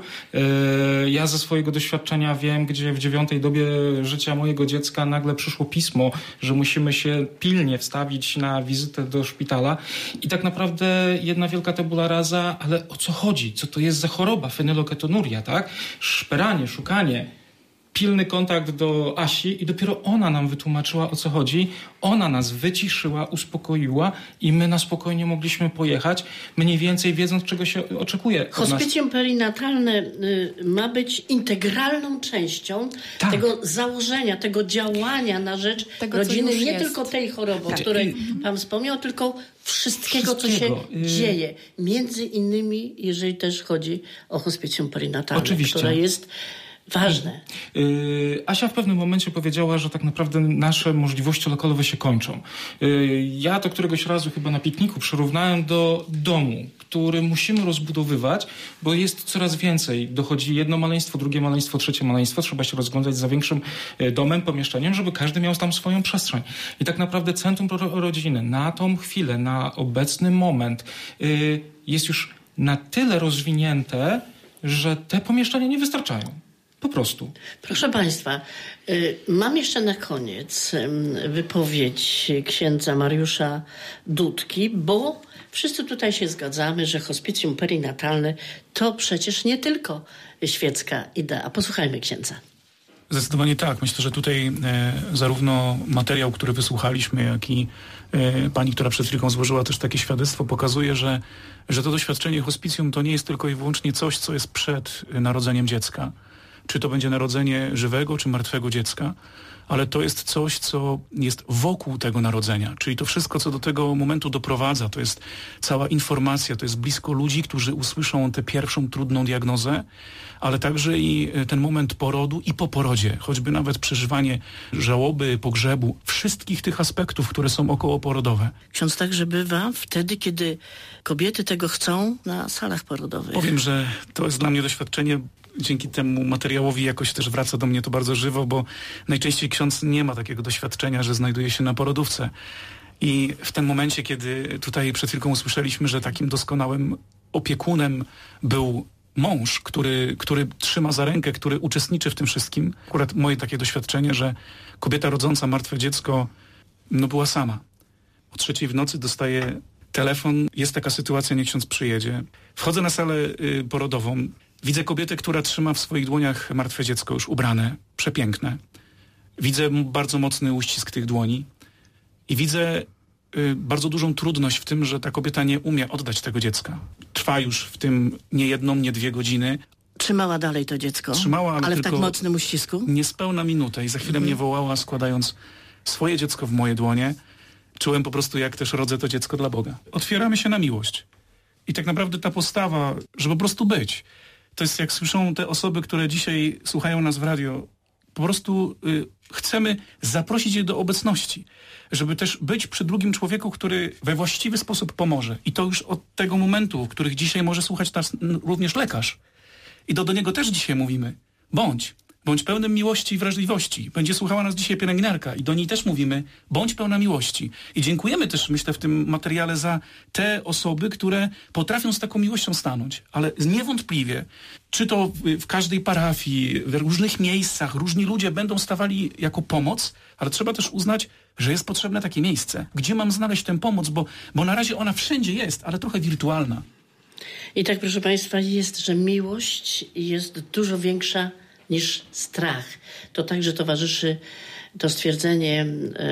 Ja ze swojego doświadczenia wiem, gdzie w dziewiątej dobie życia mojego dziecka nagle przyszło pismo, że musimy się pilnie wstawić na wizytę do szpitala i tak naprawdę jedna wielka tabula rasa, ale o co chodzi? Co to jest za choroba? Fenyloketonuria, tak? Szperanie, szukanie. Pilny kontakt do Asi i dopiero ona nam wytłumaczyła, o co chodzi. Ona nas wyciszyła, uspokoiła i my na spokojnie mogliśmy pojechać, mniej więcej wiedząc, czego się oczekuje. Hospicjum perinatalne y, ma być integralną częścią tak. tego założenia, tego działania na rzecz tego, rodziny, nie jest. Tylko tej choroby, tak. o której pan wspomniał, tylko wszystkiego, wszystkiego, co się y... dzieje. Między innymi, jeżeli też chodzi o hospicjum perinatalne, Oczywiście. które jest ważne. Yy, Asia w pewnym momencie powiedziała, że tak naprawdę nasze możliwości lokalowe się kończą. Yy, ja to któregoś razu chyba na pikniku przyrównałem do domu, który musimy rozbudowywać, bo jest coraz więcej. Dochodzi jedno maleństwo, drugie maleństwo, trzecie maleństwo. Trzeba się rozglądać za większym domem, pomieszczeniem, żeby każdy miał tam swoją przestrzeń. I tak naprawdę centrum rodziny na tą chwilę, na obecny moment yy, jest już na tyle rozwinięte, że te pomieszczenia nie wystarczają. Po prostu. Proszę państwa, y, mam jeszcze na koniec y, wypowiedź księdza Mariusza Dudki, bo wszyscy tutaj się zgadzamy, że hospicjum perinatalne to przecież nie tylko świecka idea. Posłuchajmy księdza. Zdecydowanie tak. Myślę, że tutaj e, zarówno materiał, który wysłuchaliśmy, jak i e, pani, która przed chwilą złożyła też takie świadectwo, pokazuje, że, że to doświadczenie hospicjum to nie jest tylko i wyłącznie coś, co jest przed narodzeniem dziecka. Czy to będzie narodzenie żywego, czy martwego dziecka, ale to jest coś, co jest wokół tego narodzenia. Czyli to wszystko, co do tego momentu doprowadza, to jest cała informacja, to jest blisko ludzi, którzy usłyszą tę pierwszą trudną diagnozę, ale także i ten moment porodu i po porodzie, choćby nawet przeżywanie żałoby, pogrzebu, wszystkich tych aspektów, które są okołoporodowe. Ksiądz także bywa wtedy, kiedy kobiety tego chcą na salach porodowych. Powiem, że to jest dla mnie doświadczenie. Dzięki temu materiałowi jakoś też wraca do mnie to bardzo żywo, bo najczęściej ksiądz nie ma takiego doświadczenia, że znajduje się na porodówce. I w tym momencie, kiedy tutaj przed chwilką usłyszeliśmy, że takim doskonałym opiekunem był mąż, który, który trzyma za rękę, który uczestniczy w tym wszystkim. Akurat moje takie doświadczenie, że kobieta rodząca martwe dziecko no była sama. O trzeciej w nocy dostaje telefon, jest taka sytuacja, niech ksiądz przyjedzie. Wchodzę na salę y, porodową, widzę kobietę, która trzyma w swoich dłoniach martwe dziecko już ubrane, przepiękne. Widzę bardzo mocny uścisk tych dłoni i widzę y, bardzo dużą trudność w tym, że ta kobieta nie umie oddać tego dziecka. Trwa już w tym nie jedną, nie dwie godziny. Trzymała dalej to dziecko, Trzymała, ale, ale w tylko tak mocnym uścisku? Niespełna minutę i za chwilę Mhm. mnie wołała, składając swoje dziecko w moje dłonie. Czułem po prostu, jak też rodzę to dziecko dla Boga. Otwieramy się na miłość. I tak naprawdę ta postawa, żeby po prostu być. To jest jak słyszą te osoby, które dzisiaj słuchają nas w radio. Po prostu y, chcemy zaprosić je do obecności. Żeby też być przy drugim człowieku, który we właściwy sposób pomoże. I to już od tego momentu, w których dzisiaj może słuchać nas n- również lekarz. I do, do niego też dzisiaj mówimy. Bądź. Bądź pełnym miłości i wrażliwości. Będzie słuchała nas dzisiaj pielęgniarka i do niej też mówimy, bądź pełna miłości. I dziękujemy też, myślę, w tym materiale za te osoby, które potrafią z taką miłością stanąć. Ale niewątpliwie, czy to w, w każdej parafii, w różnych miejscach, różni ludzie będą stawali jako pomoc, ale trzeba też uznać, że jest potrzebne takie miejsce. Gdzie mam znaleźć tę pomoc, bo, bo na razie ona wszędzie jest, ale trochę wirtualna. I tak, proszę Państwa, jest, że miłość jest dużo większa niż strach. To także towarzyszy to stwierdzenie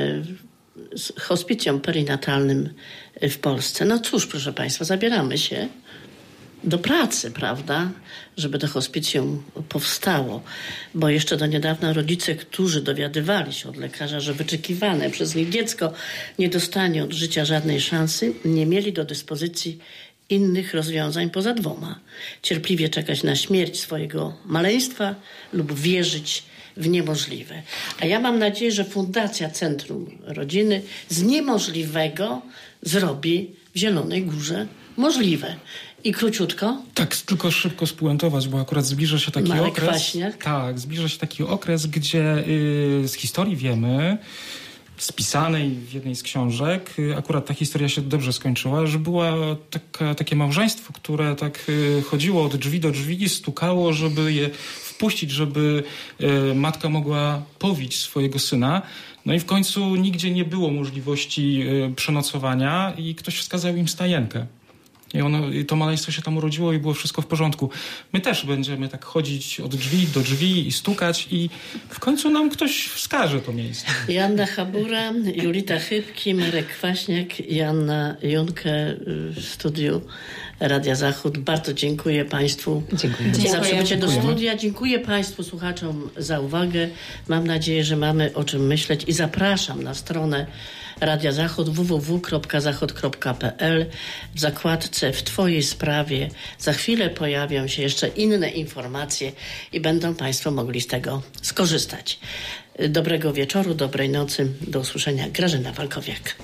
y, hospicjom perinatalnym w Polsce. No cóż, proszę Państwa, zabieramy się do pracy, prawda, żeby to hospicjum powstało, bo jeszcze do niedawna rodzice, którzy dowiadywali się od lekarza, że wyczekiwane przez nich dziecko nie dostanie od życia żadnej szansy, nie mieli do dyspozycji innych rozwiązań poza dwoma. Cierpliwie czekać na śmierć swojego maleństwa lub wierzyć w niemożliwe. A ja mam nadzieję, że Fundacja Centrum Rodziny z niemożliwego zrobi w Zielonej Górze możliwe. I króciutko? Tak, tylko szybko spuentować, bo akurat zbliża się taki Marek okres. Kwaśniak. Tak, zbliża się taki okres, gdzie y, z historii wiemy, spisanej w jednej z książek, akurat ta historia się dobrze skończyła, że było taka, takie małżeństwo, które tak y, chodziło od drzwi do drzwi, stukało, żeby je wpuścić, żeby y, matka mogła powić swojego syna. No i w końcu nigdzie nie było możliwości y, przenocowania i ktoś wskazał im stajenkę. I, ono, I to maleństwo się tam urodziło i było wszystko w porządku. My też będziemy tak chodzić od drzwi do drzwi i stukać i w końcu nam ktoś wskaże to miejsce. Joanna Habura, Julita Chybki, Marek Kwaśniak i Anna Junkę w studiu Radia Zachód. Bardzo dziękuję Państwu Dziękuję. za Dziękuję. przybycie do Dziękujemy. studia. Dziękuję Państwu słuchaczom za uwagę. Mam nadzieję, że mamy o czym myśleć i zapraszam na stronę Radia Zachód w w w kropka zachód kropka p l. W zakładce W Twojej sprawie za chwilę pojawią się jeszcze inne informacje i będą Państwo mogli z tego skorzystać. Dobrego wieczoru, dobrej nocy. Do usłyszenia. Grażyna Walkowiak.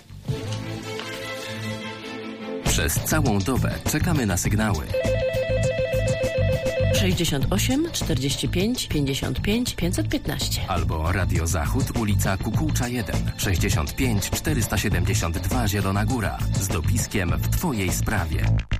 Przez całą dobę czekamy na sygnały. sześćdziesiąt osiem czterdzieści pięć pięćdziesiąt pięć pięćset piętnaście. Albo Radio Zachód, ulica Kukułcza jeden, sześćdziesiąt pięć czterysta siedemdziesiąt dwa Zielona Góra z dopiskiem W Twojej sprawie.